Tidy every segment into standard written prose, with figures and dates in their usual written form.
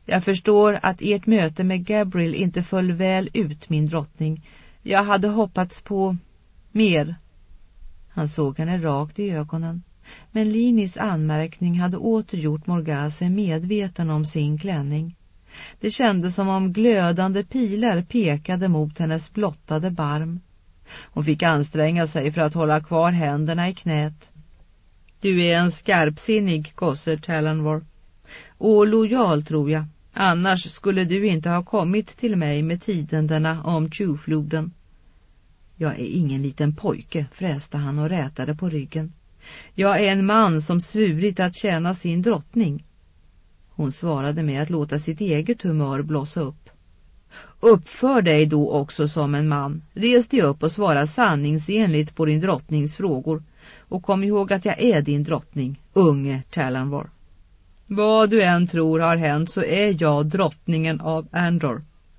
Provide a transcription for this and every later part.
Jag förstår att ert möte med Gabriel inte föll väl ut, min drottning. Jag hade hoppats på mer. Han såg henne rakt i ögonen. Men Linis anmärkning hade åter gjort Morgase medveten om sin klänning. Det kändes som om glödande pilar pekade mot hennes blottade barm. Hon fick anstränga sig för att hålla kvar händerna i knät. Du är en skarpsinnig gosse, Talonvor. Och lojal, tror jag. Annars skulle du inte ha kommit till mig med tidendena om Tjuvfloden. Jag är ingen liten pojke, fräste han och rätade på ryggen. Jag är en man som svurit att tjäna sin drottning. Hon svarade med att låta sitt eget humör blossa upp. Uppför dig då också som en man. Res dig upp och svara sanningsenligt på din drottnings frågor. Och kom ihåg att jag är din drottning, unge Talonvor. Vad du än tror har hänt så är jag drottningen av Andor.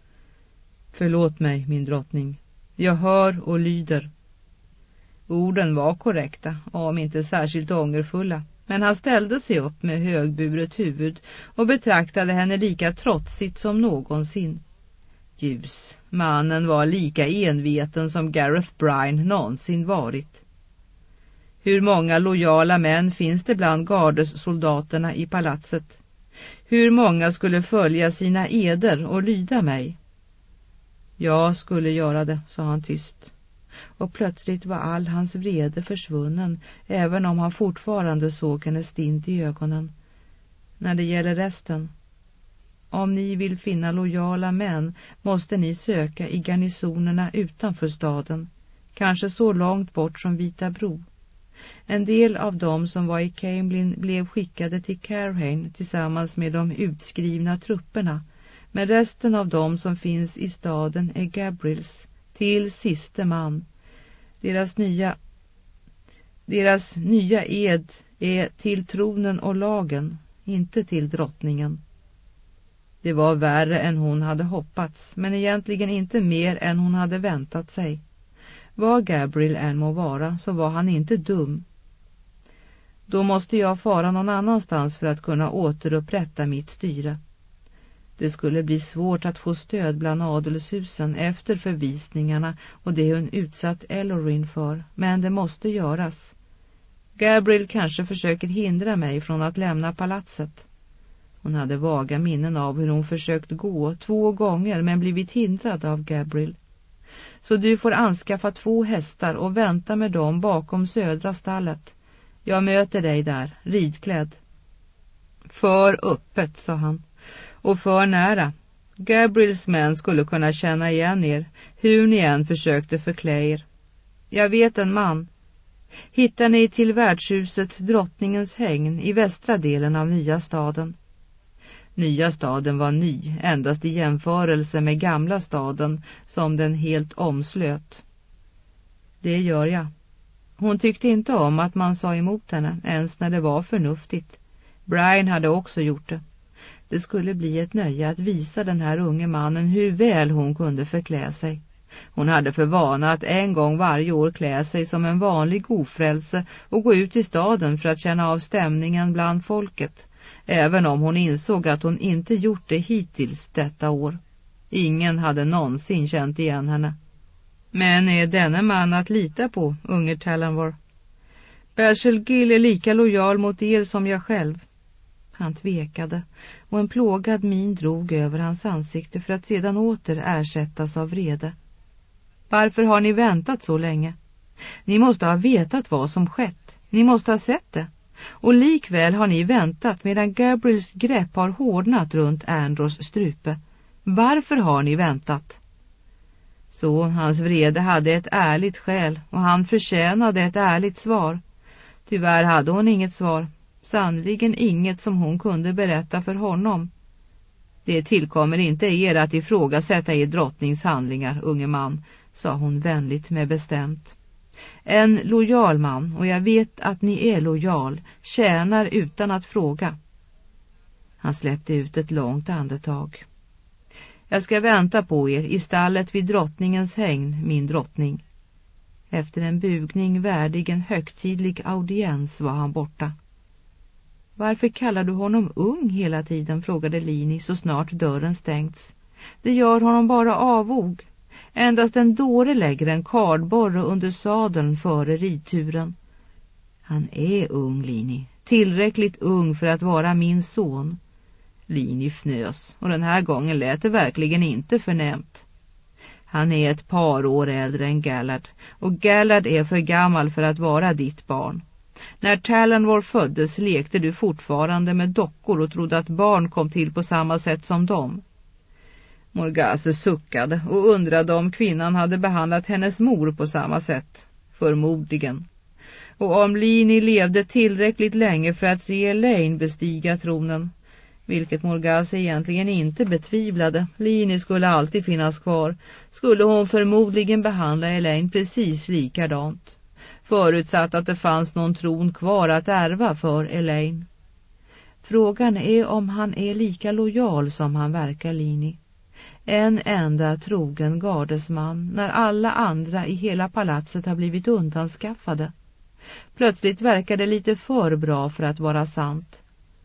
Förlåt mig, min drottning. Jag hör och lyder. Orden var korrekta, om inte särskilt ångerfulla. Men han ställde sig upp med högburet huvud och betraktade henne lika trotsigt som någonsin. Ljus, mannen var lika enveten som Gareth Bryne någonsin varit. Hur många lojala män finns det bland gardessoldaterna i palatset? Hur många skulle följa sina eder och lyda mig? Jag skulle göra det, sa han tyst. Och plötsligt var all hans vrede försvunnen, även om han fortfarande såg henne stint i ögonen. När det gäller resten. Om ni vill finna lojala män måste ni söka i garnisonerna utanför staden, kanske så långt bort som Vita Bro. En del av dem som var i Caemlyn blev skickade till Carhain tillsammans med de utskrivna trupperna, men resten av dem som finns i staden är Gabriels, till siste man. Deras nya ed är till tronen och lagen, inte till drottningen. Det var värre än hon hade hoppats, men egentligen inte mer än hon hade väntat sig. Vad Gabriel än må vara så var han inte dum. Då måste jag fara någon annanstans för att kunna återupprätta mitt styre. Det skulle bli svårt att få stöd bland adelshusen efter förvisningarna och det hon utsatt Elorin för, men det måste göras. Gabriel kanske försöker hindra mig från att lämna palatset. Hon hade vaga minnen av hur hon försökt gå 2 gånger men blivit hindrad av Gabriel. Så du får anskaffa 2 hästar och vänta med dem bakom södra stallet. Jag möter dig där, ridklädd. För öppet, sa han. Och för nära. Gabriels män skulle kunna känna igen er, hur ni än försökte förklä er. Jag vet en man. Hittar ni till värdshuset Drottningens hägn i västra delen av nya staden. Nya staden var ny, endast i jämförelse med gamla staden som den helt omslöt. Det gör jag. Hon tyckte inte om att man sa emot henne, ens när det var förnuftigt. Brian hade också gjort det. Det skulle bli ett nöje att visa den här unge mannen hur väl hon kunde förklä sig. Hon hade för vana att en gång varje år klä sig som en vanlig ofrälse och gå ut i staden för att känna av stämningen bland folket, även om hon insåg att hon inte gjort det hittills detta år. Ingen hade någonsin känt igen henne. Men är denne man att lita på, unge Talonvor? Bashelgill är lika lojal mot er som jag själv. Han tvekade och en plågad min drog över hans ansikte för att sedan åter ersättas av vrede. Varför har ni väntat så länge? Ni måste ha vetat vad som skett. Ni måste ha sett det. Och likväl har ni väntat medan Gabriels grepp har hårdnat runt Andors strupe. Varför har ni väntat? Så hans vrede hade ett ärligt skäl och han förtjänade ett ärligt svar. Tyvärr hade hon inget svar. Sannoliken inget som hon kunde berätta för honom. Det tillkommer inte er att ifrågasätta er drottnings handlingar, unge man, sa hon vänligt med bestämt. En lojal man, och jag vet att ni är lojal, tjänar utan att fråga. Han släppte ut ett långt andetag. Jag ska vänta på er i stallet vid drottningens hägn, min drottning. Efter en bugning värdig en högtidlig audiens var han borta. Varför kallar du honom ung hela tiden, frågade Lini så snart dörren stängts. Det gör honom bara avog. Endast en dåre lägger en kardborre under sadeln före ridturen. Han är ung, Lini. Tillräckligt ung för att vara min son. Lini fnös, och den här gången lät det verkligen inte förnämt. Han är ett par år äldre än Gallard, och Gallard är för gammal för att vara ditt barn. När Talonvor föddes lekte du fortfarande med dockor och trodde att barn kom till på samma sätt som dem. Morgase suckade och undrade om kvinnan hade behandlat hennes mor på samma sätt. Förmodligen. Och om Lini levde tillräckligt länge för att se Elaine bestiga tronen, vilket Morgase egentligen inte betvivlade, Lini skulle alltid finnas kvar, skulle hon förmodligen behandla Elaine precis likadant. Förutsatt att det fanns någon tron kvar att ärva för Elaine. Frågan är om han är lika lojal som han verkar, Lini. En enda trogen gardesman när alla andra i hela palatset har blivit undanskaffade. Plötsligt verkar det lite för bra för att vara sant.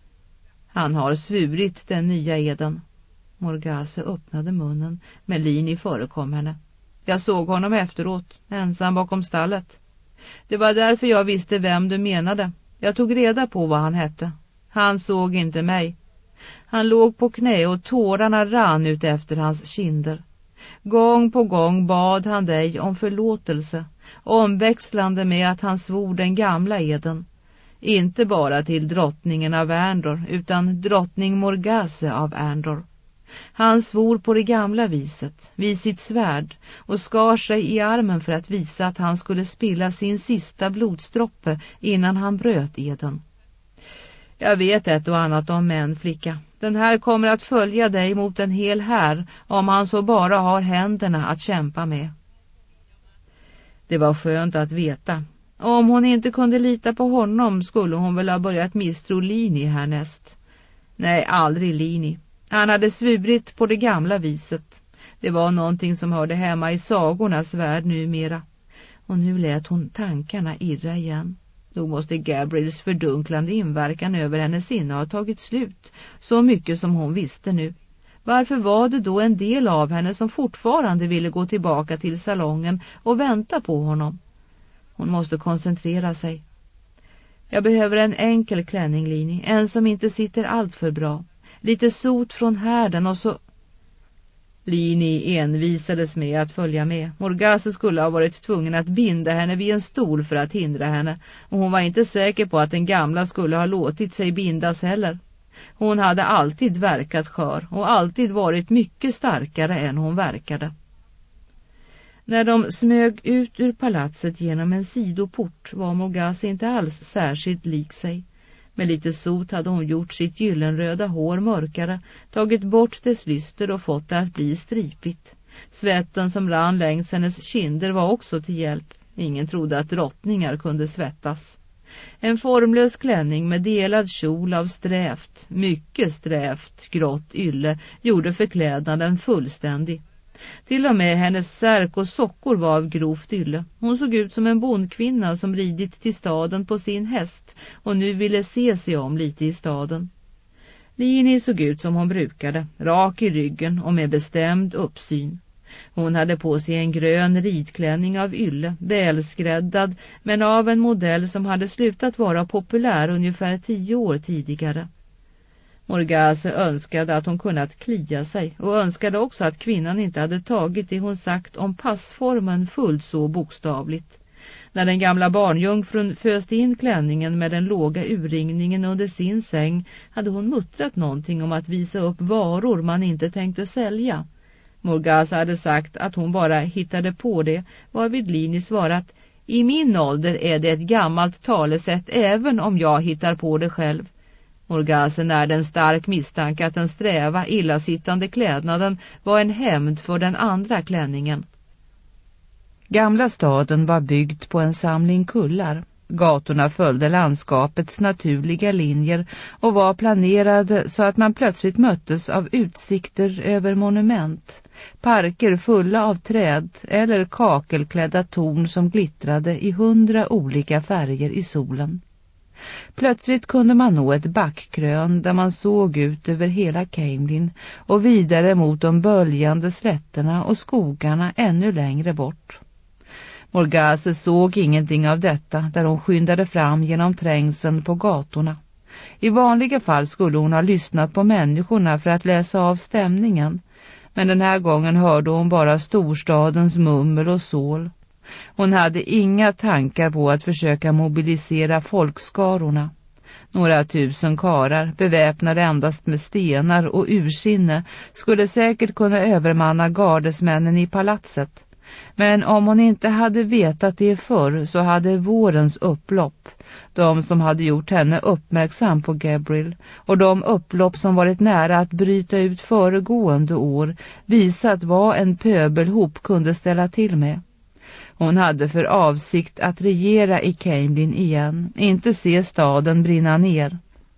Han har svurit den nya eden. Morgase öppnade munnen, men Lini förekom henne. Jag såg honom efteråt, ensam bakom stallet. Det var därför jag visste vem du menade. Jag tog reda på vad han hette. Han såg inte mig. Han låg på knä och tårarna rann ut efter hans kinder. Gång på gång bad han dig om förlåtelse, omväxlande med att han svor den gamla eden. Inte bara till drottningen av Arndor, utan drottning Morgase av Arndor. Han svor på det gamla viset, vid sitt svärd, och skar sig i armen för att visa att han skulle spilla sin sista blodsdroppe innan han bröt eden. Jag vet ett och annat om män, flicka. Den här kommer att följa dig mot en hel här, om han så bara har händerna att kämpa med. Det var skönt att veta. Om hon inte kunde lita på honom skulle hon väl ha börjat misstro Lini härnäst. Nej, aldrig Lini. Han hade svurit på det gamla viset. Det var någonting som hörde hemma i sagornas värld numera. Och nu lät hon tankarna irra igen. Då måste Gabriels fördunklande inverkan över hennes sinne ha tagit slut. Så mycket som hon visste nu. Varför var det då en del av henne som fortfarande ville gå tillbaka till salongen och vänta på honom? Hon måste koncentrera sig. Jag behöver en enkel klänning, Lini. En som inte sitter allt för bra. Lite sot från härden och så... Lini envisades med att följa med. Morgase skulle ha varit tvungen att binda henne vid en stol för att hindra henne. Och hon var inte säker på att den gamla skulle ha låtit sig bindas heller. Hon hade alltid verkat skör och alltid varit mycket starkare än hon verkade. När de smög ut ur palatset genom en sidoport var Morgase inte alls särskilt lik sig. Med lite sot hade hon gjort sitt gyllenröda hår mörkare, tagit bort dess lyster och fått det att bli stripigt. Svetten som rann längs hennes kinder var också till hjälp. Ingen trodde att drottningar kunde svettas. En formlös klänning med delad kjol av strävt, mycket strävt, grått ylle gjorde förklädnaden fullständig. Till och med hennes särk och sockor var av grovt ylle. Hon såg ut som en bondkvinna som ridit till staden på sin häst och nu ville se sig om lite i staden. Lini såg ut som hon brukade, rak i ryggen och med bestämd uppsyn. Hon hade på sig en grön ridklänning av ylle, välskräddad, men av en modell som hade slutat vara populär ungefär 10 år tidigare. Morgase önskade att hon kunnat klia sig och önskade också att kvinnan inte hade tagit det hon sagt om passformen fullt så bokstavligt. När den gamla barnjungfrun föste in klänningen med den låga urringningen under sin säng hade hon muttrat någonting om att visa upp varor man inte tänkte sälja. Morgase hade sagt att hon bara hittade på det, varvid Lini svarat: i min ålder är det ett gammalt talesätt även om jag hittar på det själv. Morgase närde en stark misstanke att den sträva, illasittande klädnaden var en hämnd för den andra klänningen. Gamla staden var byggd på en samling kullar. Gatorna följde landskapets naturliga linjer och var planerade så att man plötsligt möttes av utsikter över monument. Parker fulla av träd eller kakelklädda torn som glittrade i 100 olika färger i solen. Plötsligt kunde man nå ett backkrön där man såg ut över hela Camelin och vidare mot de böljande slätterna och skogarna ännu längre bort. Morgase såg ingenting av detta där hon skyndade fram genom trängseln på gatorna. I vanliga fall skulle hon ha lyssnat på människorna för att läsa av stämningen, men den här gången hörde hon bara storstadens mummel och sål. Hon hade inga tankar på att försöka mobilisera folkskarorna. Några tusen karar, beväpnade endast med stenar och ursinne, skulle säkert kunna övermanna gardesmännen i palatset. Men om hon inte hade vetat det förr så hade vårens upplopp, de som hade gjort henne uppmärksam på Gabriel och de upplopp som varit nära att bryta ut föregående år, visat vad en pöbelhop kunde ställa till med. Hon hade för avsikt att regera i Camelin igen, inte se staden brinna ner.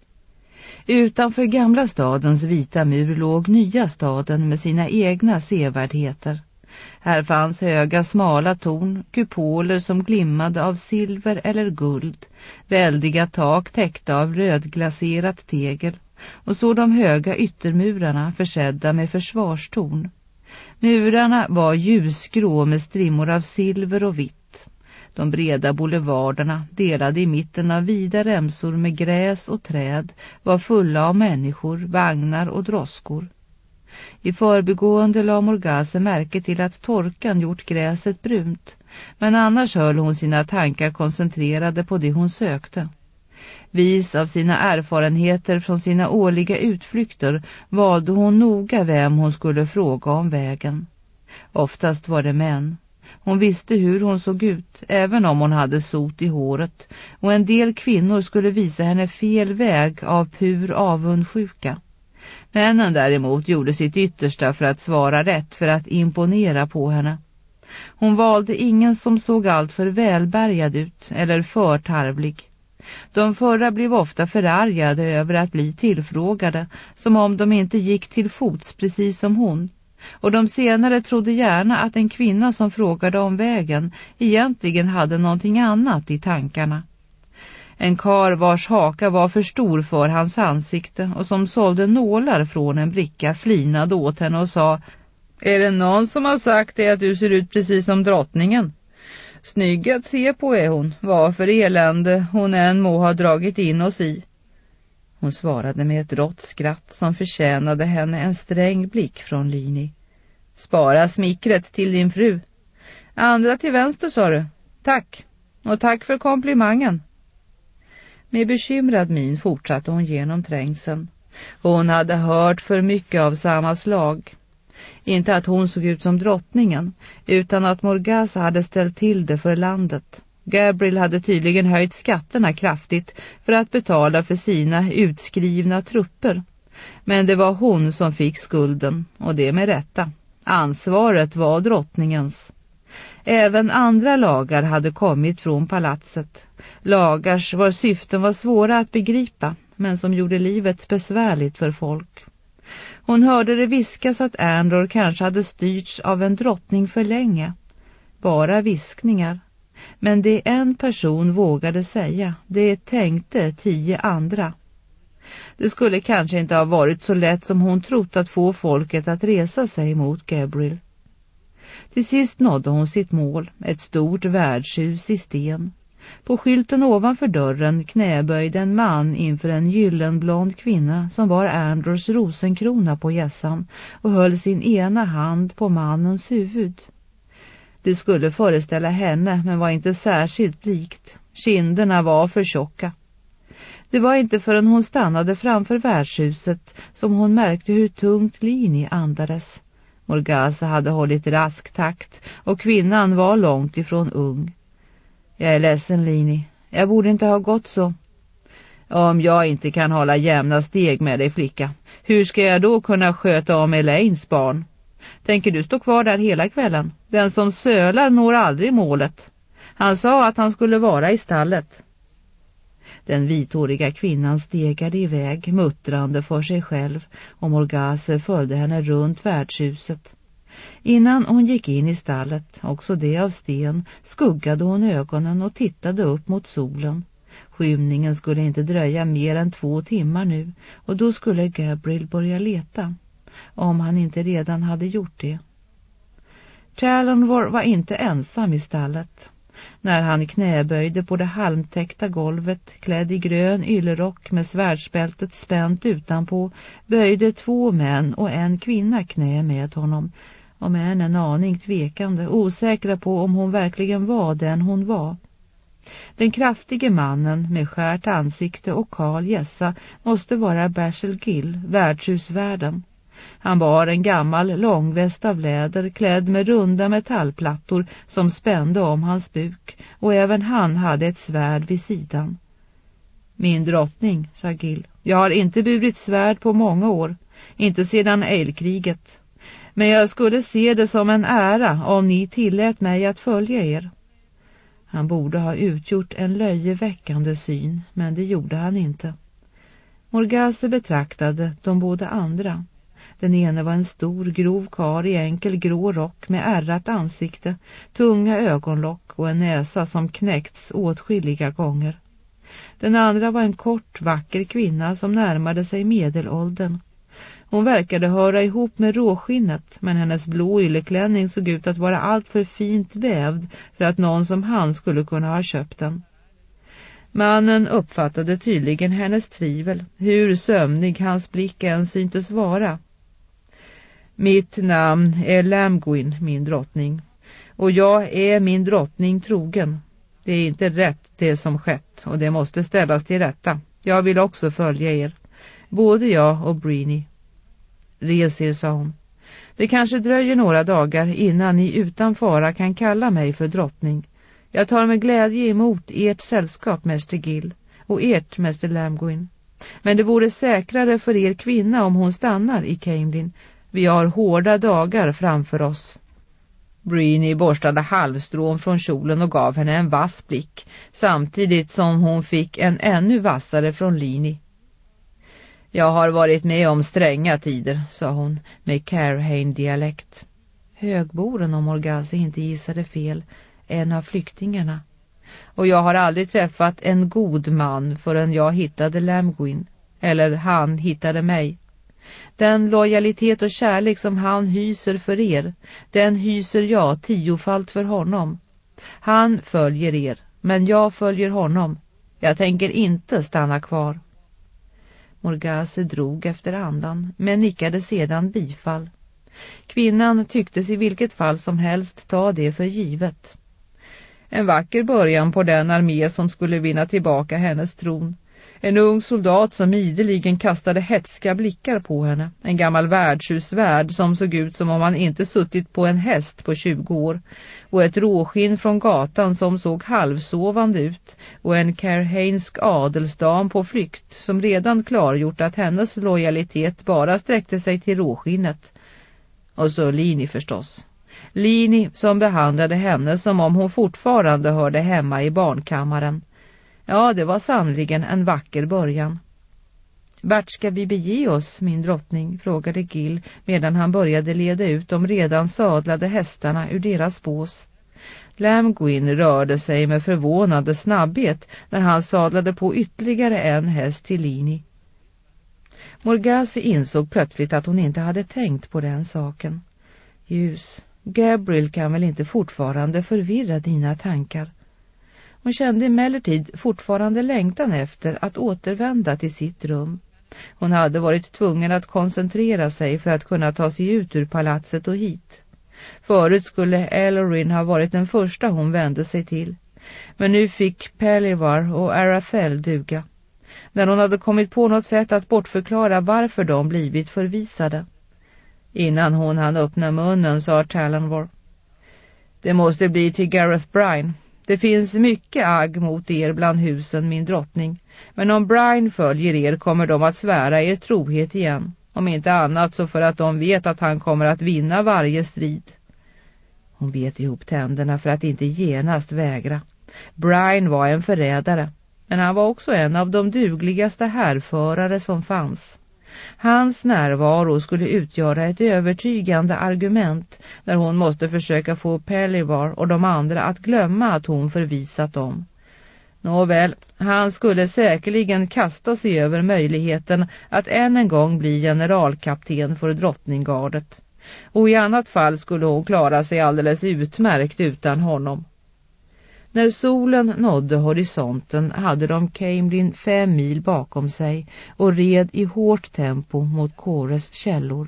Utanför gamla stadens vita mur låg nya staden med sina egna sevärdheter. Här fanns höga smala torn, kupoler som glimmade av silver eller guld, väldiga tak täckta av rödglaserat tegel och så de höga yttermurarna försedda med försvarstorn. Murarna var ljusgrå med strimmor av silver och vitt. De breda boulevarderna, delade i mitten av vida remsor med gräs och träd, var fulla av människor, vagnar och droskor. I förbigående la Morgase märke till att torkan gjort gräset brunt, men annars höll hon sina tankar koncentrerade på det hon sökte. Vis av sina erfarenheter från sina årliga utflykter valde hon noga vem hon skulle fråga om vägen. Oftast var det män. Hon visste hur hon såg ut, även om hon hade sot i håret, och en del kvinnor skulle visa henne fel väg av pur avundsjuka. Männen däremot gjorde sitt yttersta för att svara rätt, för att imponera på henne. Hon valde ingen som såg allt för välbärgad ut eller för tarvlig. De förra blev ofta förargade över att bli tillfrågade, som om de inte gick till fots precis som hon. Och de senare trodde gärna att en kvinna som frågade om vägen egentligen hade någonting annat i tankarna. En kar vars haka var för stor för hans ansikte och som sålde nålar från en bricka flinade åt henne och sa: "Är det någon som har sagt dig att du ser ut precis som drottningen? Snygg att se på är hon, vad för elände hon än må ha dragit in oss i." Hon svarade med ett rått skratt som förtjänade henne en sträng blick från Lini. "Spara smickret till din fru. Andra till vänster, sa du. Tack, och tack för komplimangen." Med bekymrad min fortsatte hon genom trängseln. Hon hade hört för mycket av samma slag. Inte att hon såg ut som drottningen, utan att Morgase hade ställt till det för landet. Gabriel hade tydligen höjt skatterna kraftigt för att betala för sina utskrivna trupper. Men det var hon som fick skulden, och det med rätta. Ansvaret var drottningens. Även andra lagar hade kommit från palatset. Lagars vars syften var svåra att begripa, men som gjorde livet besvärligt för folk. Hon hörde det viskas att Andor kanske hade styrts av en drottning för länge. Bara viskningar. Men det en person vågade säga, det tänkte 10 andra. Det skulle kanske inte ha varit så lätt som hon trott att få folket att resa sig mot Gabriel. Till sist nådde hon sitt mål, ett stort värdshus i sten. På skylten ovanför dörren knäböjde en man inför en gyllenblond kvinna som var Andors rosenkrona på hjässan och höll sin ena hand på mannens huvud. Det skulle föreställa henne, men var inte särskilt likt. Kinderna var för tjocka. Det var inte förrän hon stannade framför värdshuset som hon märkte hur tungt Lini andades. Morgase hade hållit rask takt och kvinnan var långt ifrån ung. "Jag är ledsen, Lini. Jag borde inte ha gått så." "Om jag inte kan hålla jämna steg med dig, flicka, hur ska jag då kunna sköta om Elaines barn? Tänker du stå kvar där hela kvällen? Den som sölar når aldrig målet. Han sa att han skulle vara i stallet." Den vithåriga kvinnan stegade iväg, muttrande för sig själv, och Morgase följde henne runt värdshuset. Innan hon gick in i stallet, också det av sten, skuggade hon ögonen och tittade upp mot solen. Skymningen skulle inte dröja mer än 2 timmar nu, och då skulle Gabriel börja leta, om han inte redan hade gjort det. Talonvor var inte ensam i stallet. När han knäböjde på det halmtäckta golvet, klädd i grön yllerock med svärdsbältet spänt utanpå, böjde 2 män och en kvinna knä med honom, om än en aning tvekande, osäkra på om hon verkligen var den hon var. Den kraftige mannen med skärt ansikte och kal gässa måste vara Bashel Gill, värdshusvärden. Han bar en gammal långväst av läder klädd med runda metallplattor som spände om hans buk, och även han hade ett svärd vid sidan. Min drottning, sa Gill, jag har inte burit svärd på många år, inte sedan Eilkriget. Men jag skulle se det som en ära om ni tillät mig att följa er. Han borde ha utgjort en löjeväckande syn, men det gjorde han inte. Morgase betraktade de båda andra. Den ene var en stor grov karl i enkel grå rock med ärrat ansikte, tunga ögonlock och en näsa som knäckts åtskilliga gånger. Den andra var en kort, vacker kvinna som närmade sig medelåldern. Hon verkade höra ihop med råskinnet, men hennes blå ylleklänning såg ut att vara allt för fint vävd för att någon som han skulle kunna ha köpt den. Mannen uppfattade tydligen hennes tvivel, hur sömnig hans blick än syntes vara. Mitt namn är Lamgwin, min drottning, och jag är min drottning trogen. Det är inte rätt det som skett, och det måste ställas till rätta. Jag vill också följa er, både jag och Brini. Res er, sa hon. Det kanske dröjer några dagar innan ni utan fara kan kalla mig för drottning. Jag tar med glädje emot ert sällskap, mäster Gill, och ert, mäster Lamgwin. Men det vore säkrare för er kvinna om hon stannar i Camelin. Vi har hårda dagar framför oss. Brini borstade halvstrån från kjolen och gav henne en vass blick, samtidigt som hon fick en ännu vassare från Lini. Jag har varit med om stränga tider, sa hon med Carhain-dialekt. Högboren, om Morgase inte gissade fel, en av flyktingarna. Och jag har aldrig träffat en god man förrän jag hittade Lamgwin, eller han hittade mig. Den lojalitet och kärlek som han hyser för er, den hyser jag 10-falt för honom. Han följer er, men jag följer honom. Jag tänker inte stanna kvar. Morgase drog efter andan, men nickade sedan bifall. Kvinnan tycktes i vilket fall som helst ta det för givet. En vacker början på den armé som skulle vinna tillbaka hennes tron. En ung soldat som ideligen kastade hetska blickar på henne. En gammal värdshusvärd som såg ut som om han inte suttit på en häst på 20 år. Och ett råskinn från gatan som såg halvsovande ut. Och en Carhainsk adelsdam på flykt som redan klargjort att hennes lojalitet bara sträckte sig till råskinnet. Och så Lini förstås. Lini som behandlade henne som om hon fortfarande hörde hemma i barnkammaren. Ja, det var sannoliken en vacker början. Vart ska vi bege oss, min drottning, frågade Gill medan han började leda ut de redan sadlade hästarna ur deras bås. Lamgwin rörde sig med förvånande snabbhet när han sadlade på ytterligare en häst till Lini. Morgase insåg plötsligt att hon inte hade tänkt på den saken. Ljus, Gabriel kan väl inte fortfarande förvirra dina tankar. Hon kände emellertid fortfarande längtan efter att återvända till sitt rum. Hon hade varit tvungen att koncentrera sig för att kunna ta sig ut ur palatset och hit. Förut skulle Elorin ha varit den första hon vände sig till. Men nu fick Pellivar och Arathel duga. När hon hade kommit på något sätt att bortförklara varför de blivit förvisade. Innan hon hann öppna munnen sa Talonvor: Det måste bli till Gareth Bryne. Det finns mycket agg mot er bland husen, min drottning. Men om Bryne följer er kommer de att svära er trohet igen. Om inte annat så för att de vet att han kommer att vinna varje strid. Hon bet ihop tänderna för att inte genast vägra. Bryne var en förrädare. Men han var också en av de dugligaste härförare som fanns. Hans närvaro skulle utgöra ett övertygande argument när hon måste försöka få Pellivar och de andra att glömma att hon förvisat dem. Nåväl, han skulle säkerligen kasta sig över möjligheten att än en gång bli generalkapten för drottninggardet. Och i annat fall skulle hon klara sig alldeles utmärkt utan honom. När solen nådde horisonten hade de Camlin 5 mil bakom sig och red i hårt tempo mot Kores källor.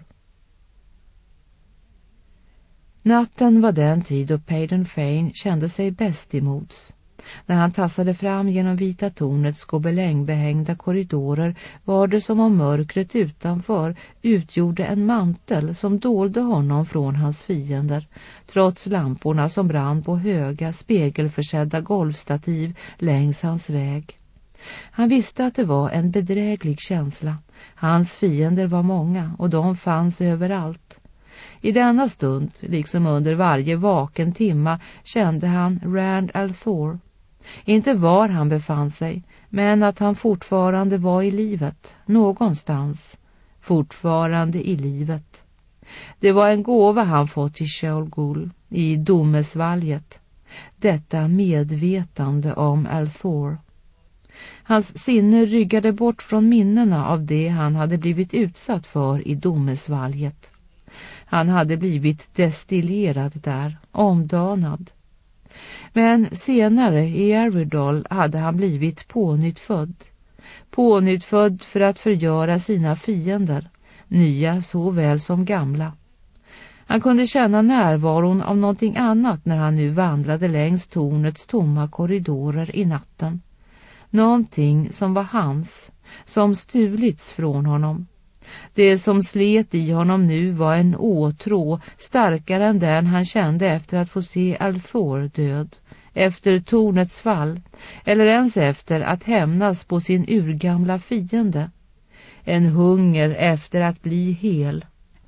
Natten var den tid då Paden Fane kände sig bäst emots. När han tassade fram genom Vita tornets gobelängbehängda korridorer var det som om mörkret utanför utgjorde en mantel som dolde honom från hans fiender, trots lamporna som brann på höga spegelförsedda golvstativ längs hans väg. Han visste att det var en bedräglig känsla. Hans fiender var många och de fanns överallt. I denna stund, liksom under varje vaken timma, kände han Rand al'Thor. Inte var han befann sig, men att han fortfarande var i livet, någonstans, fortfarande i livet. Det var en gåva han fått i Sheol Gul, i Domesvalget, detta medvetande om al'Thor. Hans sinne ryggade bort från minnena av det han hade blivit utsatt för i Domesvalget. Han hade blivit destillerad där, omdanad. Men senare i Eridol hade han blivit pånyttfödd. Pånyttfödd för att förgöra sina fiender, nya såväl som gamla. Han kunde känna närvaron av någonting annat när han nu vandrade längs tornets tomma korridorer i natten. Någonting som var hans, som stulits från honom. Det som slet i honom nu var en åtrå starkare än den han kände efter att få se al'Thor död, efter tornets fall, eller ens efter att hämnas på sin urgamla fiende. En hunger efter att bli hel.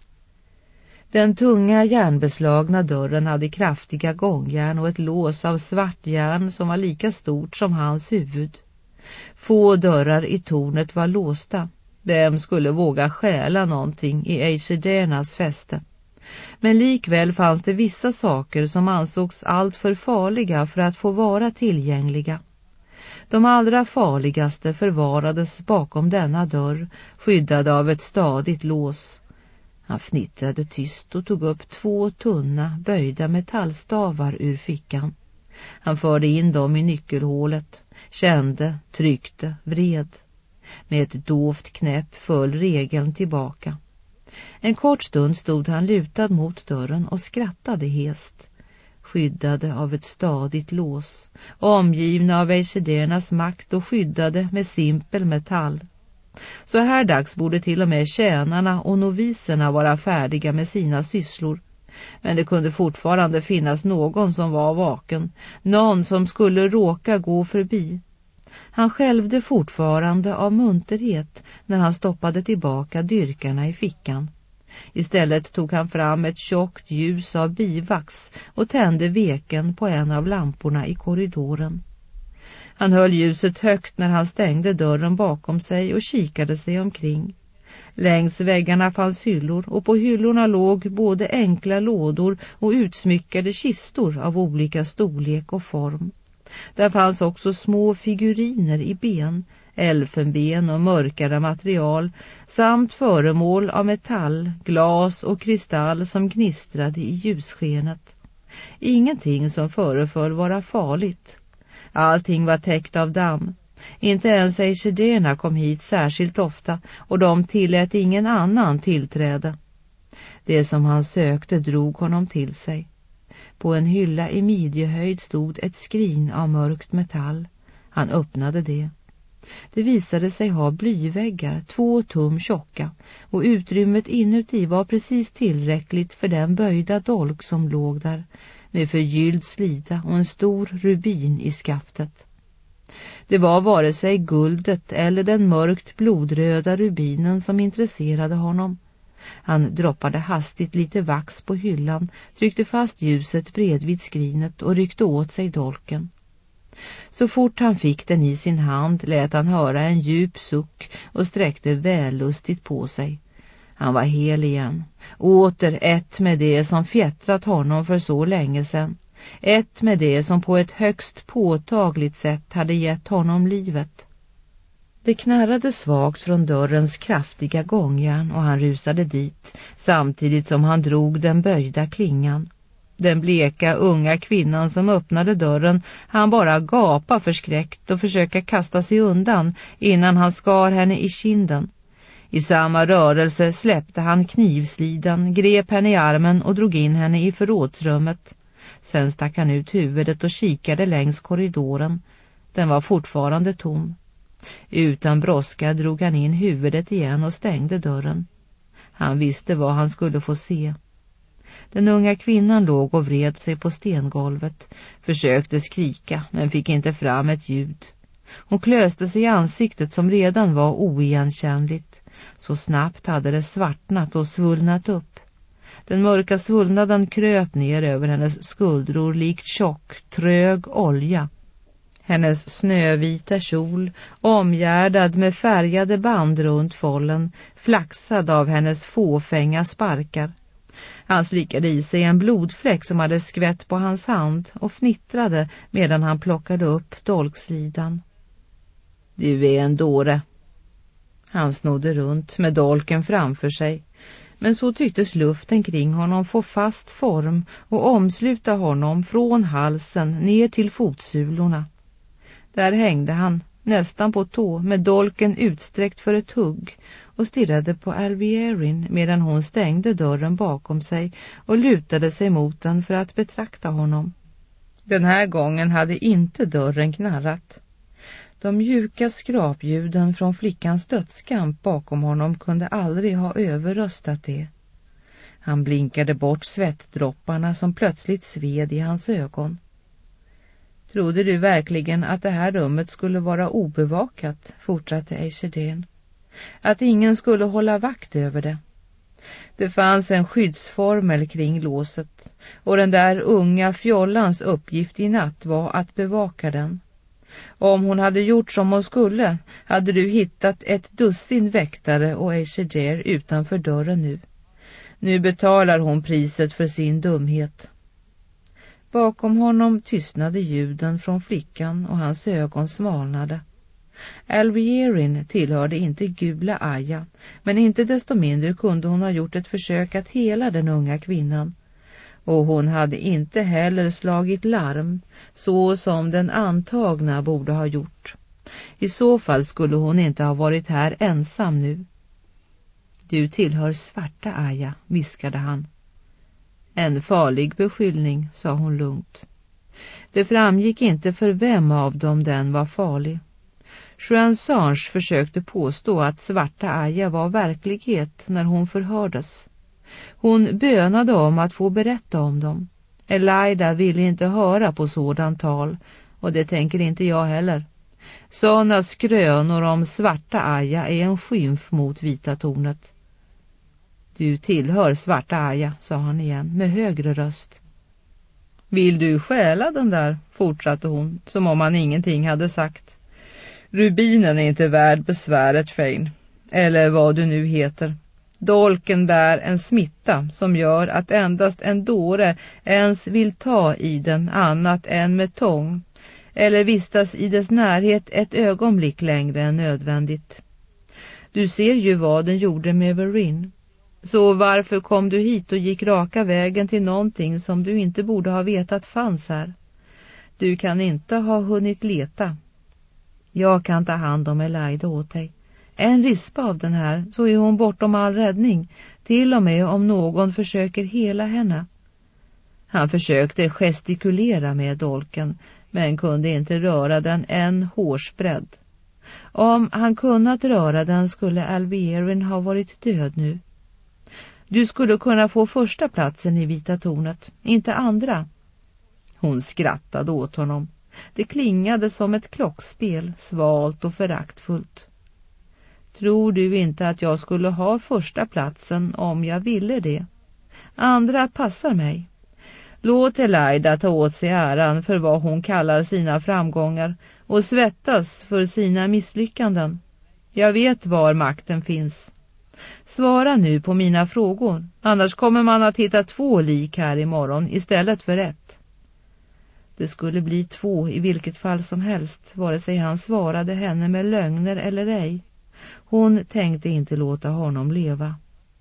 Den tunga järnbeslagna dörren hade kraftiga gångjärn och ett lås av svartjärn som var lika stort som hans huvud. Få dörrar i tornet var låsta. Vem skulle våga stjäla någonting i Eishedenas fäste? Men likväl fanns det vissa saker som ansågs allt för farliga för att få vara tillgängliga. De allra farligaste förvarades bakom denna dörr, skyddade av ett stadigt lås. Han fnittrade tyst och tog upp 2 tunna, böjda metallstavar ur fickan. Han förde in dem i nyckelhålet, kände, tryckte, vred. Med ett dovt knäpp föll regeln tillbaka. En kort stund stod han lutad mot dörren och skrattade hest. Skyddade av ett stadigt lås, omgivna av Eishedenas makt och skyddade med simpel metall. Så här dags borde till och med tjänarna och noviserna vara färdiga med sina sysslor. Men det kunde fortfarande finnas någon som var vaken, någon som skulle råka gå förbi. Han skälvde fortfarande av munterhet när han stoppade tillbaka dyrkarna i fickan. Istället tog han fram ett tjockt ljus av bivax och tände veken på en av lamporna i korridoren. Han höll ljuset högt när han stängde dörren bakom sig och kikade sig omkring. Längs väggarna fanns hyllor och på hyllorna låg både enkla lådor och utsmyckade kistor av olika storlek och form. Där fanns också små figuriner i ben, elfenben och mörkare material samt föremål av metall, glas och kristall som gnistrade i ljusskenet. Ingenting som föreföll vara farligt. Allting var täckt av damm. Inte ens Eishedena kom hit särskilt ofta och de tillät ingen annan tillträde. Det som han sökte drog honom till sig. På en hylla i midjehöjd stod ett skrin av mörkt metall. Han öppnade det. Det visade sig ha blyväggar, 2 tum tjocka, och utrymmet inuti var precis tillräckligt för den böjda dolk som låg där, med förgylld slida och en stor rubin i skaftet. Det var vare sig guldet eller den mörkt blodröda rubinen som intresserade honom. Han droppade hastigt lite vax på hyllan, tryckte fast ljuset bredvid skrinet och ryckte åt sig dolken. Så fort han fick den i sin hand lät han höra en djup suck och sträckte vällustigt på sig. Han var hel igen, åter ett med det som fjättrat honom för så länge sedan. Ett med det som på ett högst påtagligt sätt hade gett honom livet. Det knarrade svagt från dörrens kraftiga gångjärn och han rusade dit, samtidigt som han drog den böjda klingan. Den bleka unga kvinnan som öppnade dörren, han bara gapa förskräckt och försöka kasta sig undan innan han skar henne i kinden. I samma rörelse släppte han knivslidan, grep henne i armen och drog in henne i förrådsrummet. Sen stack han ut huvudet och kikade längs korridoren. Den var fortfarande tom. Utan brådska drog han in huvudet igen och stängde dörren. Han visste vad han skulle få se. Den unga kvinnan låg och vred sig på stengolvet, försökte skrika men fick inte fram ett ljud. Hon klöste sig i ansiktet som redan var oigenkännligt. Så snabbt hade det svartnat och svullnat upp. Den mörka svullnaden kröp ner över hennes skuldror likt tjock, trög olja. Hennes snövita kjol, omgärdad med färgade band runt follen, flaxade av hennes fåfänga sparkar. Han slickade i sig en blodfläck som hade skvätt på hans hand och fnittrade medan han plockade upp dolkslidan. Du är en dåre. Han snodde runt med dolken framför sig, men så tycktes luften kring honom få fast form och omsluta honom från halsen ner till fotsulorna. Där hängde han, nästan på tå, med dolken utsträckt för ett hugg och stirrade på Alvierin medan hon stängde dörren bakom sig och lutade sig mot den för att betrakta honom. Den här gången hade inte dörren knarrat. De mjuka skrapljuden från flickans dödskamp bakom honom kunde aldrig ha överröstat det. Han blinkade bort svettdropparna som plötsligt sved i hans ögon. Trodde du verkligen att det här rummet skulle vara obevakat, fortsatte Eishedén. Att ingen skulle hålla vakt över det. Det fanns en skyddsformel kring låset och den där unga fjollans uppgift i natt var att bevaka den. Om hon hade gjort som hon skulle hade du hittat ett dussin väktare och Eishedén utanför dörren nu. Nu betalar hon priset för sin dumhet. Bakom honom tystnade ljuden från flickan och hans ögon svalnade. Alvierin tillhörde inte Gula Aja, men inte desto mindre kunde hon ha gjort ett försök att hela den unga kvinnan. Och hon hade inte heller slagit larm, så som den antagna borde ha gjort. I så fall skulle hon inte ha varit här ensam nu. Du tillhör Svarta Aja, viskade han. En farlig beskyllning, sa hon lugnt. Det framgick inte för vem av dem den var farlig. Juan Sange försökte påstå att Svarta Aja var verklighet när hon förhördes. Hon bönade om att få berätta om dem. Elaida ville inte höra på sådan tal, och det tänker inte jag heller. Sådana skrönor om Svarta Aja är en skymf mot Vita tornet. Du tillhör Svarta Aja, sa han igen med högre röst. Vill du stjäla den där, fortsatte hon, som om han ingenting hade sagt. Rubinen är inte värd besväret, Fein, eller vad du nu heter. Dolken bär en smitta som gör att endast en dåre ens vill ta i den annat än med tång, eller vistas i dess närhet ett ögonblick längre än nödvändigt. Du ser ju vad den gjorde med Verin. Så varför kom du hit och gick raka vägen till någonting som du inte borde ha vetat fanns här? Du kan inte ha hunnit leta. Jag kan ta hand om Elaida åt dig. En rispa av den här, så är hon bortom all räddning, till och med om någon försöker hela henne. Han försökte gestikulera med dolken, men kunde inte röra den en hårsbredd. Om han kunnat röra den skulle Alvierin ha varit död nu. Du skulle kunna få första platsen i Vita tornet, inte andra. Hon skrattade åt honom. Det klingade som ett klockspel, svalt och föraktfullt. Tror du inte att jag skulle ha första platsen om jag ville det? Andra passar mig. Låt Elaida ta åt sig äran för vad hon kallar sina framgångar och svettas för sina misslyckanden. Jag vet var makten finns. Svara nu på mina frågor, annars kommer man att hitta 2 lik här imorgon istället för 1. Det skulle bli 2 i vilket fall som helst, vare sig han svarade henne med lögner eller ej. Hon tänkte inte låta honom leva.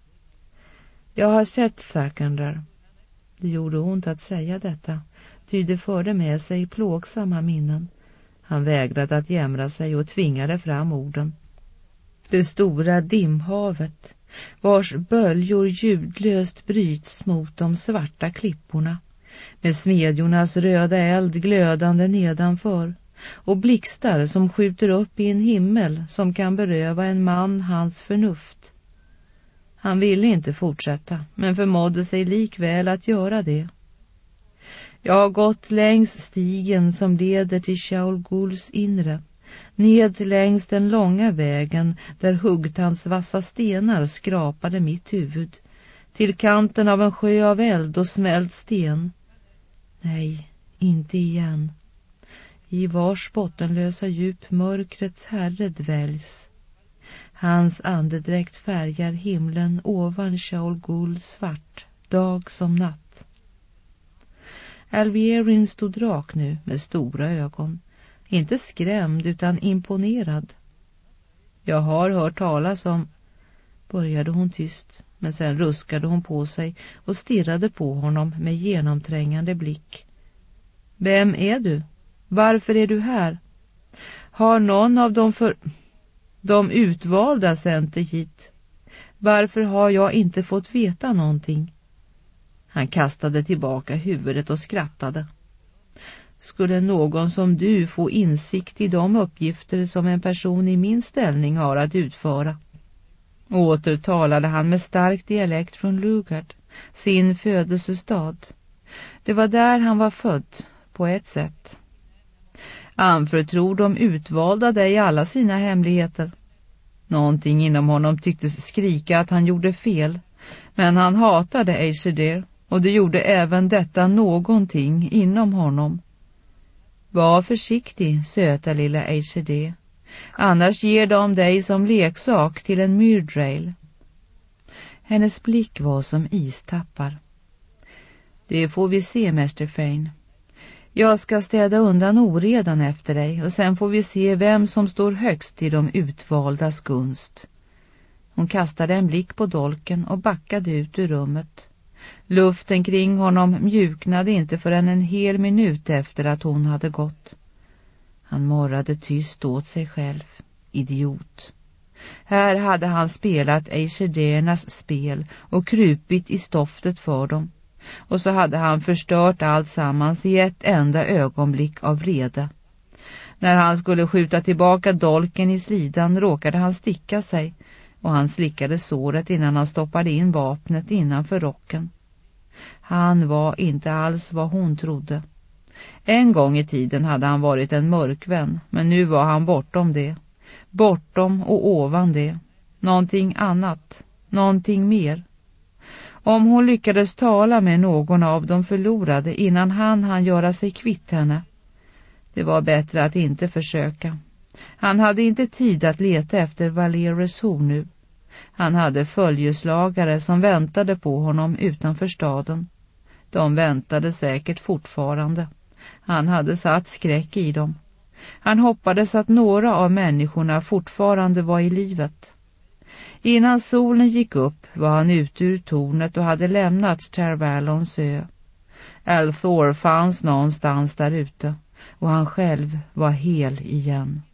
Jag har sett Thacker. Det gjorde ont att säga detta, ty det förde med sig plågsamma minnen. Han vägrade att jämra sig och tvingade fram orden. Det stora dimhavet, vars böljor ljudlöst bryts mot de svarta klipporna, med smedjornas röda eld glödande nedanför, och blixtar som skjuter upp i en himmel som kan beröva en man hans förnuft. Han ville inte fortsätta, men förmådde sig likväl att göra det. Jag har gått längs stigen som leder till Shaul Guls inre, ned längs den långa vägen där huggtandsvassa stenar skrapade mitt huvud, till kanten av en sjö av eld och smält sten. Nej, inte igen. I vars bottenlösa djup mörkrets herre dväljs. Hans andedräkt färgar himlen ovan Shaul Gul svart, dag som natt. Alvierin stod rak nu med stora ögon, inte skrämd utan imponerad. Jag har hört talas om, började hon tyst, men sen ruskade hon på sig och stirrade på honom med genomträngande blick. Vem är du? Varför är du här? Har någon av de utvalda sänt dig hit? Varför har jag inte fått veta någonting? Han kastade tillbaka huvudet och skrattade. Skulle någon som du få insikt i de uppgifter som en person i min ställning har att utföra? Åter talade han med stark dialekt från Lugard, sin födelsestad. Det var där han var född, på ett sätt. Anförtror de utvalda dig alla sina hemligheter? Någonting inom honom tycktes skrika att han gjorde fel, men han hatade Aesir, och det gjorde även detta någonting inom honom. Var försiktig, söta lilla Aesir, annars ger de dig som leksak till en myrdrail. Hennes blick var som istappar. Det får vi se, Mäster Fane. Jag ska städa undan oredan efter dig, och sen får vi se vem som står högst i de utvaldas gunst. Hon kastade en blick på dolken och backade ut ur rummet. Luften kring honom mjuknade inte förrän en hel minut efter att hon hade gått. Han morrade tyst åt sig själv. Idiot. Här hade han spelat Aesirdernas spel och krupit i stoftet för dem. Och så hade han förstört allt sammans i ett enda ögonblick av vrede. När han skulle skjuta tillbaka dolken i slidan råkade han sticka sig, och han slickade såret innan han stoppade in vapnet innanför rocken. Han var inte alls vad hon trodde. En gång i tiden hade han varit en mörkvän, men nu var han bortom det. Bortom och ovan det. Någonting annat. Någonting mer. Om hon lyckades tala med någon av de förlorade innan han göra sig kvitt henne. Det var bättre att inte försöka. Han hade inte tid att leta efter Valeris horn nu. Han hade följeslagare som väntade på honom utanför staden. De väntade säkert fortfarande. Han hade satt skräck i dem. Han hoppades att några av människorna fortfarande var i livet. Innan solen gick upp var han ute ur tornet och hade lämnat Tervalons ö. Althor fanns någonstans där ute, och han själv var hel igen.